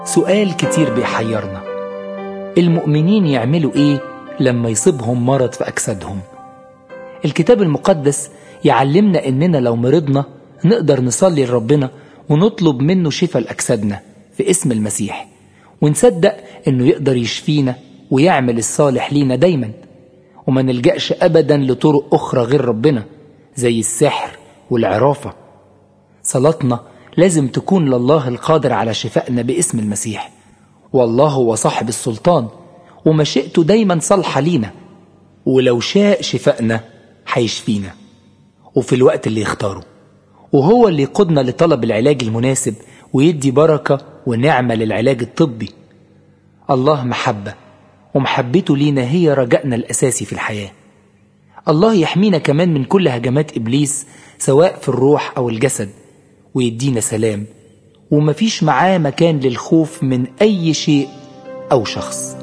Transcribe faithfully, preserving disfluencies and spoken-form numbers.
سؤال كتير بيحيرنا: المؤمنين يعملوا إيه لما يصيبهم مرض في أجسادهم؟ الكتاب المقدس يعلمنا إننا لو مرضنا نقدر نصلي لربنا ونطلب منه شفاء لأجسادنا في اسم المسيح، ونصدق إنه يقدر يشفينا ويعمل الصالح لينا دايما، وما نلجأش أبدا لطرق أخرى غير ربنا زي السحر والعرافة. صلاتنا لازم تكون لله القادر على شفائنا باسم المسيح، والله هو صاحب السلطان ومشيئته دايما صالحة لينا، ولو شاء شفائنا هيشفينا وفي الوقت اللي يختاره، وهو اللي يقودنا لطلب العلاج المناسب ويدي بركة ونعمة للعلاج الطبي. الله محبة، ومحبته لينا هي رجائنا الأساسي في الحياة. الله يحمينا كمان من كل هجمات إبليس سواء في الروح أو الجسد، ويدينا سلام ومفيش معاه مكان للخوف من أي شيء أو شخص.